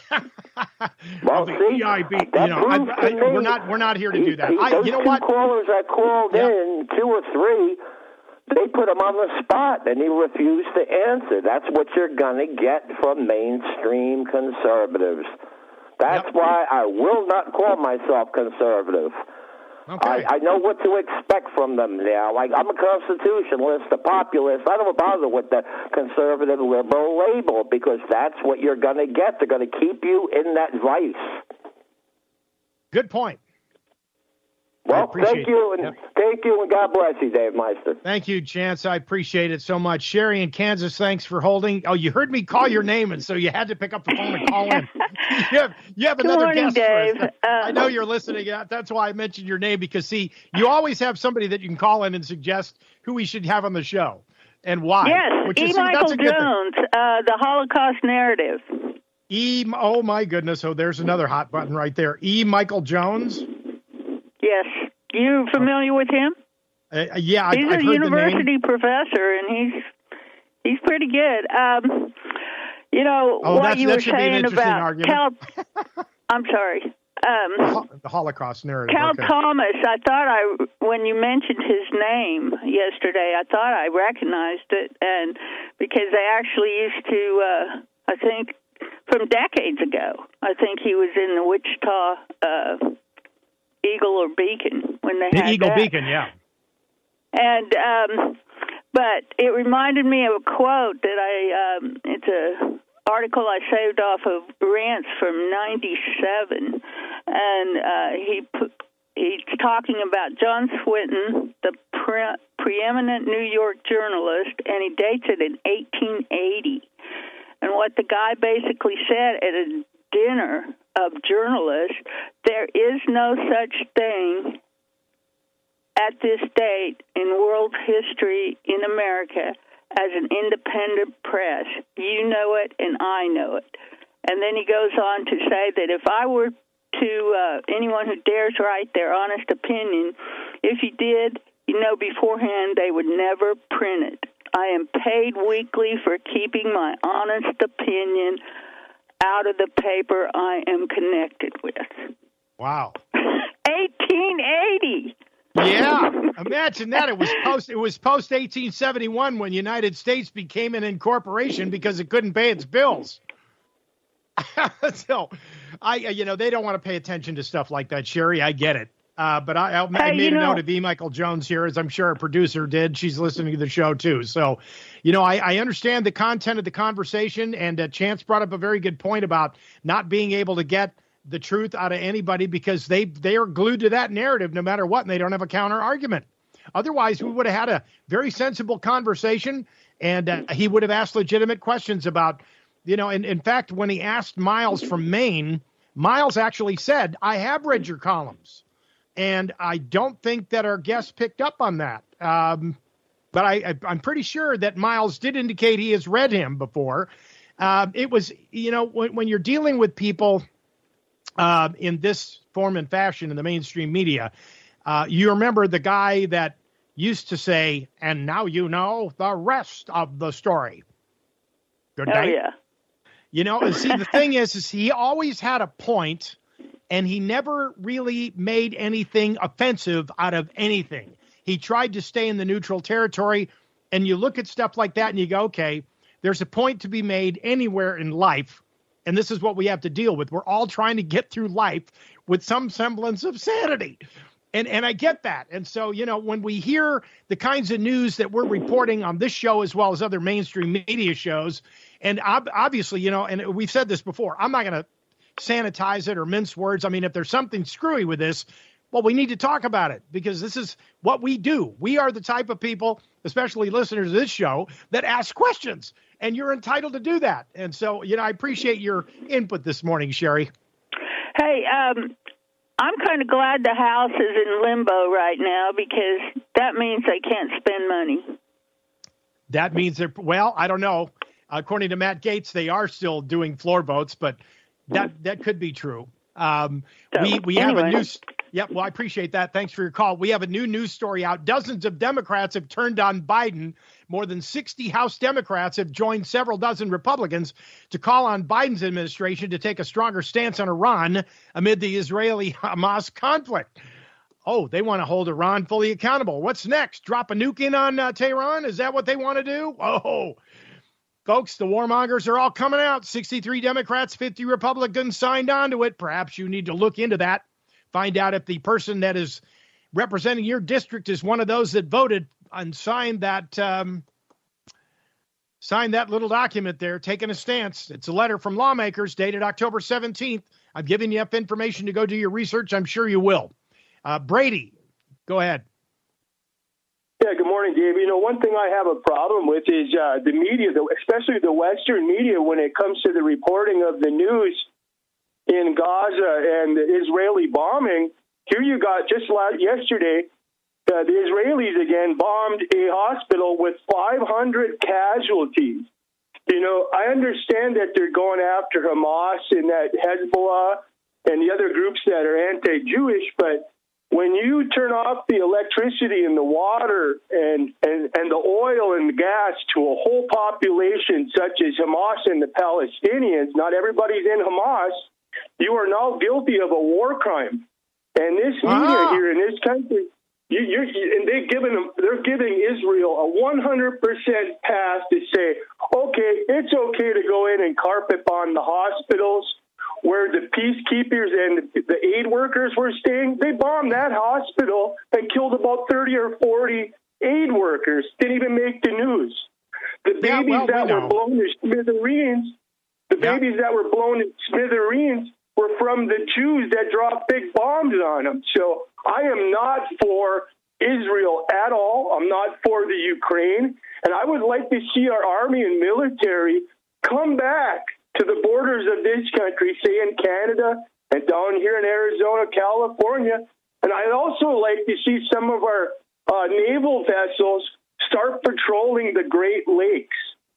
Well, the see, E I B, that you know, I, proves I, to we're me, not we're not here to he, do that. He, I, those you know two what? callers that called yep. in, two or three, they put him on the spot, and he refused to answer. That's what you're going to get from mainstream conservatives. That's yep. why I will not call myself conservative. Okay. I, I know what to expect from them now. Like, I'm a constitutionalist, a populist. I don't bother with the conservative liberal label because that's what you're going to get. They're going to keep you in that vice. Good point. Well, thank you, and yep. thank you, and God bless you, Dave Meister. Thank you, Chance. I appreciate it so much. Sherry in Kansas, thanks for holding. Oh, you heard me call your name, and so you had to pick up the phone and call in. you have, you have another Good morning, guest Dave. for us. Uh, I know you're listening. That's why I mentioned your name, because, see, you always have somebody that you can call in and suggest who we should have on the show and why. Yes, which E. is, Michael that's a good Jones, uh, The Holocaust Narrative. E. Oh, my goodness. Oh, there's another hot button right there. E. Michael Jones? Yes. You familiar with him? Uh, yeah, he's I've, I've a heard university the name. professor, and he's he's pretty good. Um, you know oh, what you that were should saying be an interesting about argument. Cal. I'm sorry. Um, the Holocaust narrative. Cal okay. Thomas. I thought I when you mentioned his name yesterday, I thought I recognized it, and because they actually used to, uh, I think, from decades ago. I think he was in the Wichita. Uh, Eagle or Beacon when they the had Eagle that. Beacon, yeah. And um, but it reminded me of a quote that I um, it's a article I saved off of Rants from ninety-seven, and uh, he put, he's talking about John Swinton, the pre- preeminent New York journalist, and he dates it in eighteen eighty. And what the guy basically said at a dinner of journalists, there is no such thing at this date in world history in America as an independent press. You know it, and I know it. And then he goes on to say that if I were to uh, anyone who dares write their honest opinion, if you did, you know beforehand they would never print it. I am paid weekly for keeping my honest opinion out of the paper I am connected with. Wow. eighteen eighty. Yeah, imagine that. It was post. It was post eighteen seventy-one when United States became an incorporation because it couldn't pay its bills. So, I you know they don't want to pay attention to stuff like that, Sherry. I get it. Uh, but I, I, hey, I made a know, note of E. Michael Jones here, as I'm sure our producer did. She's listening to the show, too. So, you know, I, I understand the content of the conversation, and uh, Chance brought up a very good point about not being able to get the truth out of anybody because they, they are glued to that narrative no matter what, and they don't have a counter argument. Otherwise, we would have had a very sensible conversation, and uh, he would have asked legitimate questions about, you know, and in fact, when he asked Miles from Maine, Miles actually said, I have read your columns. And I don't think that our guest picked up on that. Um, but I, I, I'm pretty sure that Miles did indicate he has read him before. Uh, it was, you know, when, when you're dealing with people uh, in this form and fashion in the mainstream media, uh, you remember the guy that used to say, and now you know the rest of the story. Good night. Oh, yeah. You know, and see, the thing is, is he always had a point. And he never really made anything offensive out of anything. He tried to stay in the neutral territory. And you look at stuff like that and you go, okay, there's a point to be made anywhere in life. And this is what we have to deal with. We're all trying to get through life with some semblance of sanity. And and I get that. And so, you know, when we hear the kinds of news that we're reporting on this show as well as other mainstream media shows, and ob- obviously, you know, and we've said this before, I'm not going to sanitize it or mince words. I mean, if there's something screwy with this, well, we need to talk about it because this is what we do. We are the type of people, especially listeners of this show, that ask questions, and you're entitled to do that. And so, you know, I appreciate your input this morning, Sherry. Hey, um, I'm kind of glad the House is in limbo right now because that means they can't spend money. That means they're, well, I don't know. According to Matt Gaetz, they are still doing floor votes, but That that could be true. Um, so, we we anyway. have a new. Yep. Well, I appreciate that. Thanks for your call. We have a new news story out. Dozens of Democrats have turned on Biden. More than sixty House Democrats have joined several dozen Republicans to call on Biden's administration to take a stronger stance on Iran amid the Israeli-Hamas conflict. Oh, they want to hold Iran fully accountable. What's next? Drop a nuke in on uh, Tehran? Is that what they want to do? Oh. Folks, the warmongers are all coming out. sixty-three Democrats, fifty Republicans signed on to it. Perhaps you need to look into that. Find out if the person that is representing your district is one of those that voted and signed that um, signed that little document there, taking a stance. It's a letter from lawmakers dated October seventeenth. I'm giving you enough information to go do your research. I'm sure you will. Uh, Brady, Go ahead. Yeah, good morning, Dave. You know, one thing I have a problem with is uh, the media, especially the Western media, when it comes to the reporting of the news in Gaza and the Israeli bombing. Here you got, just last, yesterday, uh, the Israelis again bombed a hospital with five hundred casualties. You know, I understand that they're going after Hamas and that Hezbollah and the other groups that are anti-Jewish, but when you turn off the electricity and the water and, and, and the oil and the gas to a whole population such as Hamas and the Palestinians, not everybody's in Hamas, you are now guilty of a war crime. And this media ah. here in this country, you, you're, and they've given them, they're giving Israel a one hundred percent pass to say, okay, it's okay to go in and carpet bomb the hospitals where the peacekeepers and the aid workers were staying. They bombed that hospital and killed about thirty or forty aid workers. Didn't even make the news. The yeah, babies well, that we were blown to smithereens, the yeah. babies that were blown to smithereens were from the Jews that dropped big bombs on them. So I am not for Israel at all. I'm not for the Ukraine. And I would like to see our army and military come back to the borders of this country, say in Canada and down here in Arizona, California. And I'd also like to see some of our uh, naval vessels start patrolling the Great Lakes.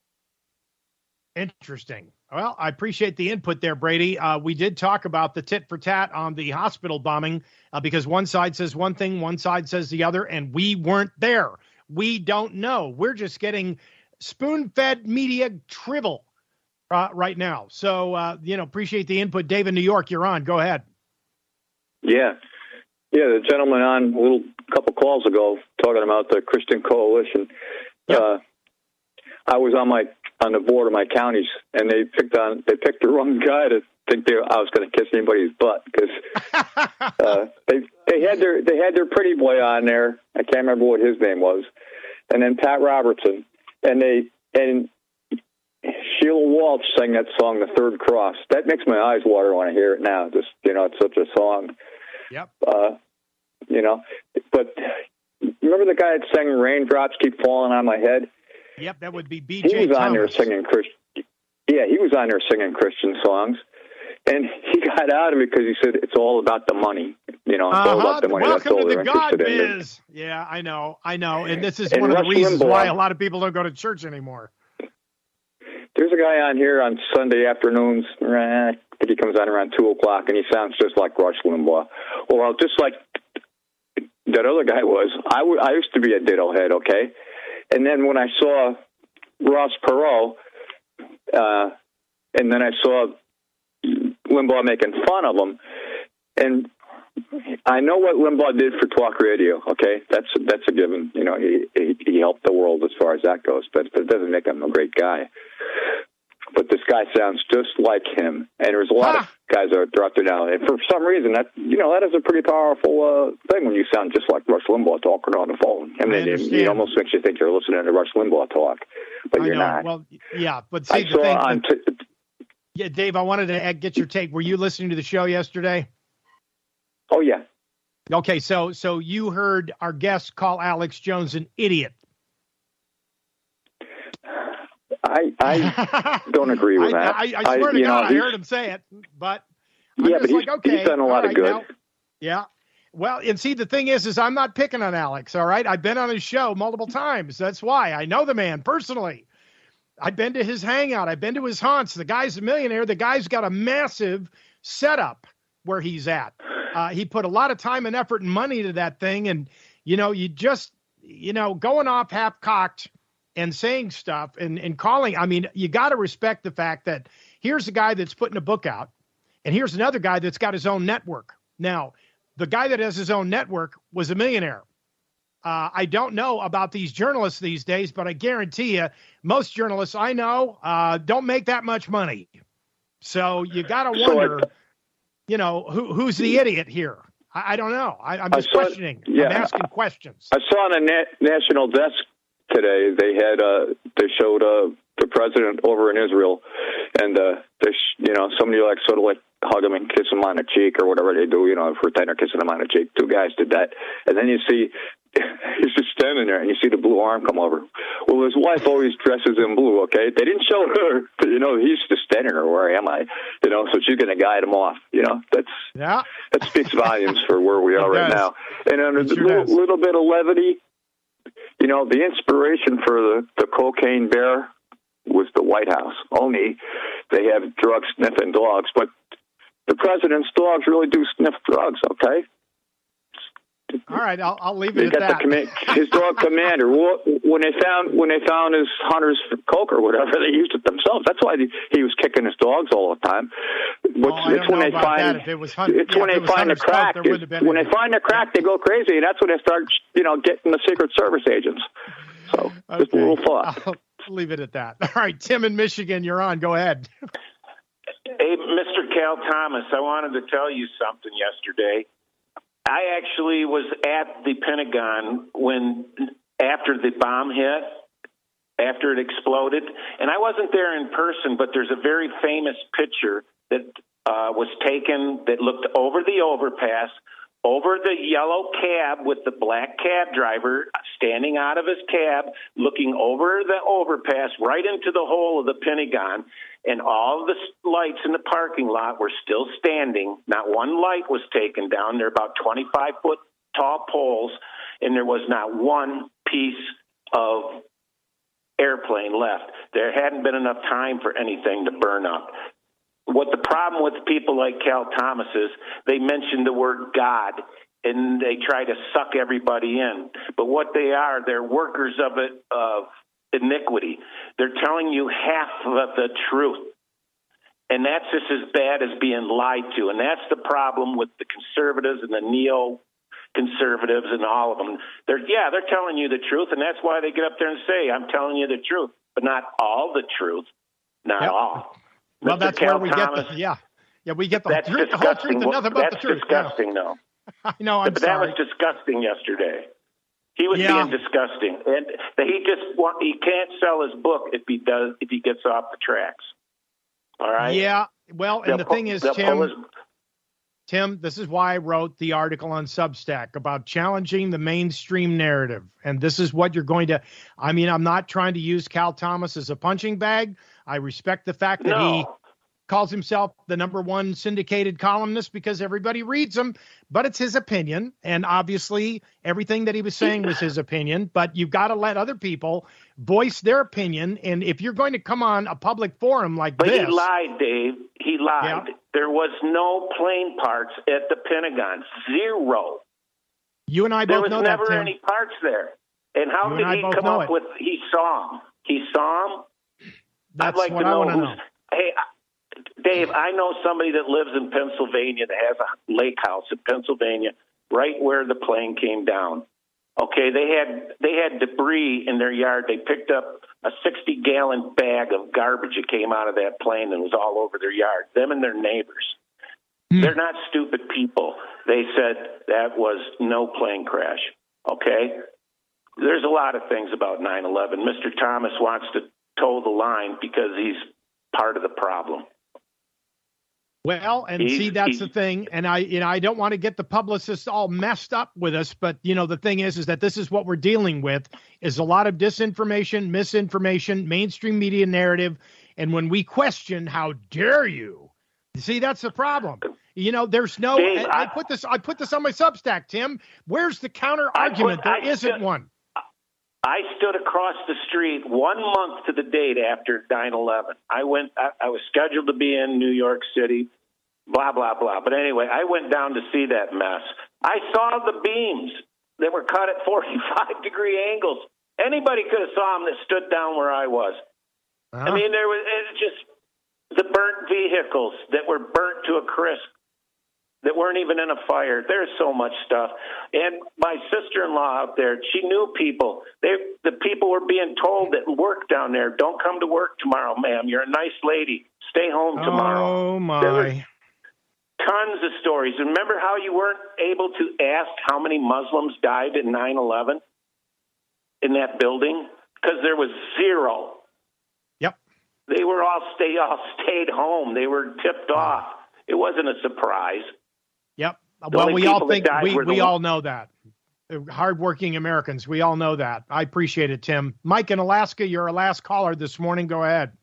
Interesting. Well, I appreciate the input there, Brady. Uh, we did talk about the tit for tat on the hospital bombing uh, because one side says one thing, one side says the other, and we weren't there. We don't know. We're just getting spoon-fed media drivel uh, right now. So, uh, you know, appreciate the input. Dave in New York, you're on. Go ahead. Yeah. Yeah, the gentleman on a little couple calls ago talking about the Christian Coalition. Yep. Uh, I was on my on the board of my counties, and they picked on they picked the wrong guy to think they, I was going to kiss anybody's butt because uh, they they had their they had their pretty boy on there. I can't remember what his name was, and then Pat Robertson, and they and Sheila Walsh sang that song, "The Third Cross." That makes my eyes water when I hear it now. Just you know, it's such a song. Yep. Uh, you know, but remember the guy that sang "Raindrops Keep Falling on My Head"? Yep, that would be B J He was Thomas. on there singing Christian. Yeah, he was on there singing Christian songs, and he got out of it because he said it's all about the money. You know, it's uh-huh. all about the money. Welcome That's all to they're the God interested in. biz. Yeah, I know, I know, and this is and one of Rush the reasons Limbaugh, why a lot of people don't go to church anymore. There's a guy on here on Sunday afternoons. I think he comes on around two o'clock, and he sounds just like Rush Limbaugh. Well, just like that other guy was. I, w- I used to be a ditto head, okay? And then when I saw Ross Perot, uh, and then I saw Limbaugh making fun of him, and I know what Limbaugh did for talk radio, okay? That's that's a given. You know, he, he, he helped the world as far as that goes, but, but it doesn't make him a great guy. But this guy sounds just like him, and there's a lot ah. of guys that are out there now. And for some reason, that you know that is a pretty powerful uh, thing when you sound just like Rush Limbaugh talking on the phone. I mean, I it, it almost makes you think you're listening to Rush Limbaugh talk, but I you're know. not. Well, yeah, but see I the saw thing. on t- yeah, Dave, I wanted to get your take. Were you listening to the show yesterday? Oh yeah. Okay, so so you heard our guest call Alex Jones an idiot. I I don't agree with that. I, I, I swear I, to God, know, I heard him say it, but I'm yeah, just but he's, like, okay, he's done a lot right, of good. now, yeah. Well, and see, the thing is, is I'm not picking on Alex. All right, I've been on his show multiple times. That's why I know the man personally. I've been to his hangout. I've been to his haunts. The guy's a millionaire. The guy's got a massive setup where he's at. Uh, he put a lot of time and effort and money to that thing, and you know, you just, you know, going off half-cocked and saying stuff and, and calling. I mean, you got to respect the fact that here's a guy that's putting a book out, and here's another guy that's got his own network. Now, the guy that has his own network was a millionaire. Uh, I don't know about these journalists these days, but I guarantee you, most journalists I know uh, don't make that much money. So you got to wonder, so I, you know, who who's the idiot here? I, I don't know. I, I'm just saw, questioning. Yeah, I'm asking questions. I saw on the na- national desk today, they had uh, they showed uh, the president over in Israel, and uh, they sh- you know somebody like sort of like hug him and kiss him on the cheek or whatever they do, you know, for ten or kissing him on the cheek. Two guys did that. And then you see he's just standing there, and you see the blue arm come over. Well, his wife always dresses in blue, okay? They didn't show her, but, you know, he's just standing there, where am I? You know, so she's going to guide him off, you know. That's yeah. That speaks volumes for where we are right now. And under a sure little, little bit of levity, you know, the inspiration for the, the cocaine bear was the White House. Only they have drug-sniffing dogs, but the president's dogs really do sniff drugs, okay? All right, I'll, I'll leave they it at got that. The command, his dog Commander. When they found when they found his hunter's coke or whatever, they used it themselves. That's why he was kicking his dogs all the time. But oh, I it's don't when know they about find that. If it was hun- it's yeah, when if they it was find the hunter's coke, crack. there wouldn't have been When any. they find the crack, they go crazy, and that's when they start, you know, getting the Secret Service agents. So okay. just a little thought. I'll leave it at that. All right, Tim in Michigan, you're on. Go ahead. Hey, Mister Cal Thomas, I wanted to tell you something yesterday. I actually was at the Pentagon when, after the bomb hit, after it exploded, and I wasn't there in person, but there's a very famous picture that uh, was taken that looked over the overpass, over the yellow cab with the black cab driver standing out of his cab, looking over the overpass right into the hole of the Pentagon. And all the lights in the parking lot were still standing. Not one light was taken down. They're about twenty-five foot tall poles, and there was not one piece of airplane left. There hadn't been enough time for anything to burn up. What the problem with people like Cal Thomas is, they mention the word God, and they try to suck everybody in. But what they are, they're workers of it, of iniquity. They're telling you half of the truth. And that's just as bad as being lied to. And that's the problem with the conservatives and the neo-conservatives and all of them. They're, yeah, they're telling you the truth, and that's why they get up there and say, I'm telling you the truth. But not all the truth. Not yep. all. Well, Mister that's Cal where we Thomas, get the, yeah. Yeah, we get the, that's truth, the whole truth and nothing about that's the truth. disgusting, no. though. I know, I'm but sorry. That was disgusting yesterday. He was yeah. being disgusting, and he just want, he can't sell his book if he does if he gets off the tracks. All right. Yeah. Well, and they'll the pull, thing is, Tim, Tim, his... Tim, this is why I wrote the article on Substack about challenging the mainstream narrative, and this is what you're going to. I mean, I'm not trying to use Cal Thomas as a punching bag. I respect the fact that no. he calls himself the number one syndicated columnist because everybody reads him, but it's his opinion. And obviously everything that he was saying was his opinion, but you've got to let other people voice their opinion. And if you're going to come on a public forum like but this. But he lied, Dave. He lied. Yeah. There was no plane parts at the Pentagon. Zero. You and I both know that, There was never Tim. any parts there. And how you did and he both come know up it. with, he saw him. He saw him? That's I'd like what to know I who's, know. hey, Dave, I know somebody that lives in Pennsylvania that has a lake house in Pennsylvania, right where the plane came down. Okay, they had they had debris in their yard. They picked up a sixty gallon bag of garbage that came out of that plane and was all over their yard. Them and their neighbors. Mm. They're not stupid people. They said that was no plane crash. Okay, there's a lot of things about nine eleven. Mister Thomas wants to toe the line because he's part of the problem. Well, and he's, see, that's the thing. And I, you know, I don't want to get the publicists all messed up with us, but you know, the thing is, is that this is what we're dealing with is a lot of disinformation, misinformation, mainstream media narrative. And when we question, how dare you? See, that's the problem. You know, there's no, Dave, I, I, I put this, I put this on my Substack, Tim. Where's the counter argument? There I isn't stood, one. I stood across the street one month to the date after nine eleven. I went, I, I was scheduled to be in New York City, blah, blah, blah. But anyway, I went down to see that mess. I saw the beams that were cut at forty-five degree angles. Anybody could have saw them that stood down where I was. Uh-huh. I mean, there was it's just the burnt vehicles that were burnt to a crisp, that weren't even in a fire. There's so much stuff. And my sister-in-law out there, she knew people. They, the people were being told that work down there, don't come to work tomorrow, ma'am. You're a nice lady. Stay home tomorrow. Oh, my. There were tons of stories. Remember how you weren't able to ask how many Muslims died in nine eleven in that building? Because there was zero. Yep. They were all, stay, all stayed home. They were tipped off. it wasn't a surprise. Yep. The well, only we all people that think died we, were the we ones- all know that. Hardworking Americans, we all know that. I appreciate it, Tim. Mike in Alaska, you're our last caller this morning. Go ahead.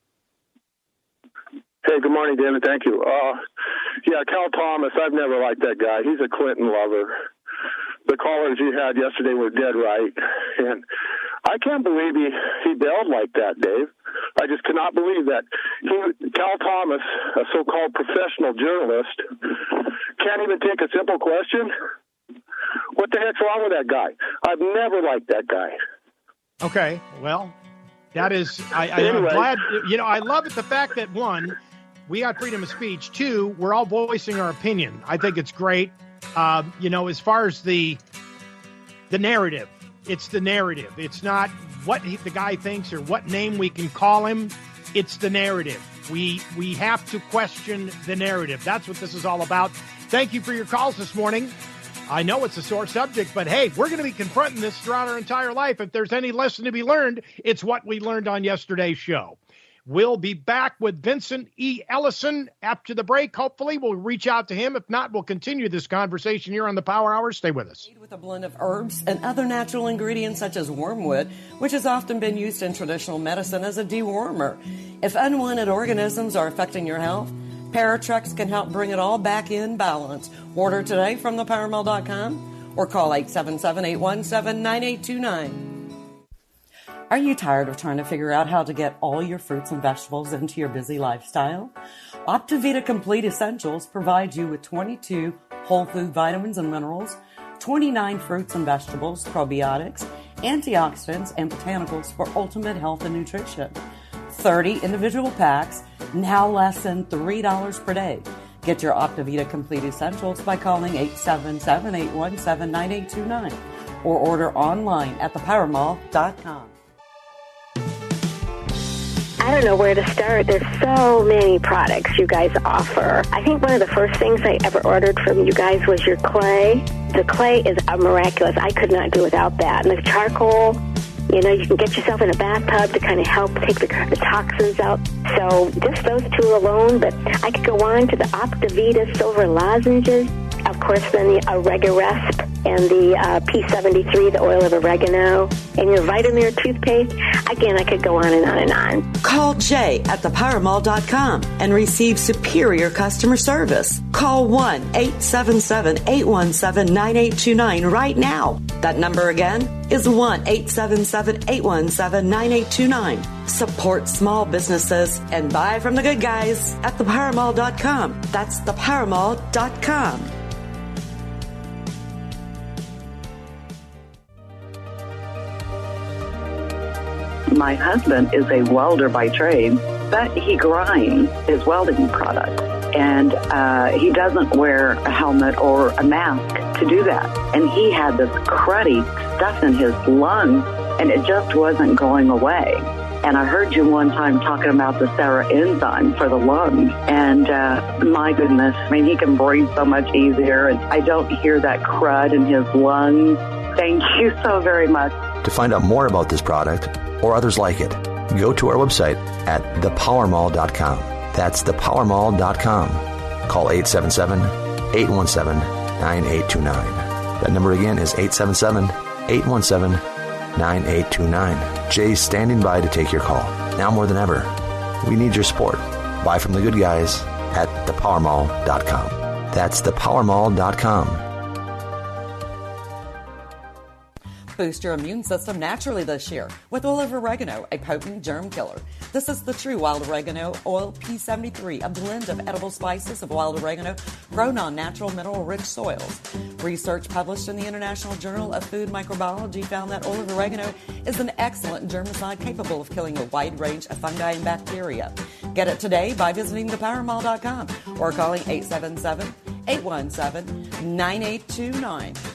Hey, good morning, David. Thank you. Uh, yeah, Cal Thomas, I've never liked that guy. He's a Clinton lover. The callers you had yesterday were dead right. And I can't believe he, he bailed like that, Dave. I just cannot believe that. He, Cal Thomas, a so-called professional journalist, can't even take a simple question. What the heck's wrong with that guy? I've never liked that guy. Okay, well, that is, I, I, Anyway. I'm glad, you know, I love it, the fact that, one, we got freedom of speech. Two, we're all voicing our opinion. I think it's great. Um, you know, as far as the the narrative, it's the narrative. It's not what he, the guy thinks or what name we can call him. It's the narrative. We we have to question the narrative. That's what this is all about. Thank you for your calls this morning. I know it's a sore subject, but hey, we're going to be confronting this throughout our entire life. If there's any lesson to be learned, it's what we learned on yesterday's show. We'll be back with Vincent E. Ellison after the break. Hopefully, we'll reach out to him. If not, we'll continue this conversation here on the Power Hour. Stay with us. With a blend of herbs and other natural ingredients such as wormwood, which has often been used in traditional medicine as a dewormer. If unwanted organisms are affecting your health, Paratrex can help bring it all back in balance. Order today from the power mall dot com or call eight seven seven, eight one seven, nine eight two nine. Are you tired of trying to figure out how to get all your fruits and vegetables into your busy lifestyle? Optivita Complete Essentials provides you with twenty-two whole food vitamins and minerals, twenty-nine fruits and vegetables, probiotics, antioxidants, and botanicals for ultimate health and nutrition. thirty individual packs, now less than three dollars per day. Get your Optivita Complete Essentials by calling eight seven seven, eight one seven, nine eight two nine or order online at the power mall dot com. I don't know where to start. There's so many products you guys offer. I think one of the first things I ever ordered from you guys was your clay. The clay is a miraculous. I could not do without that. And the charcoal, you know, you can get yourself in a bathtub to kind of help take the, the toxins out. So just those two alone, but I could go on to the Optivita Silver Lozenges. Of course, then the Oregaresp and the uh, P seventy-three, the oil of oregano, and your Vitamir toothpaste. Again, I could go on and on and on. Call Jay at the power mall dot com and receive superior customer service. Call one eight seven seven, eight one seven, nine eight two nine right now. That number again is one eight seven seven, eight one seven, nine eight two nine. Support small businesses and buy from the good guys at the power mall dot com. That's the power mall dot com. My husband is a welder by trade, but he grinds his welding product. And uh, he doesn't wear a helmet or a mask to do that. And he had this cruddy stuff in his lungs, and it just wasn't going away. And I heard you one time talking about the Sarah enzyme for the lungs. And uh, my goodness, I mean, he can breathe so much easier. And I don't hear that crud in his lungs. Thank you so very much. To find out more about this product or others like it, go to our website at the power mall dot com. That's the power mall dot com. Call eight seven seven, eight one seven, nine eight two nine. That number again is eight seven seven, eight one seven, nine eight two nine. Jay's standing by to take your call. Now more than ever, we need your support. Buy from the good guys at the power mall dot com. That's the power mall dot com. Boost your immune system naturally this year with oil of oregano, a potent germ killer. This is the true wild oregano oil P seventy-three, a blend of edible spices of wild oregano grown on natural mineral-rich soils. Research published in the International Journal of Food Microbiology found that oil of oregano is an excellent germicide capable of killing a wide range of fungi and bacteria. Get it today by visiting the power mall dot com or calling eight seven seven, eight one seven, nine eight two nine.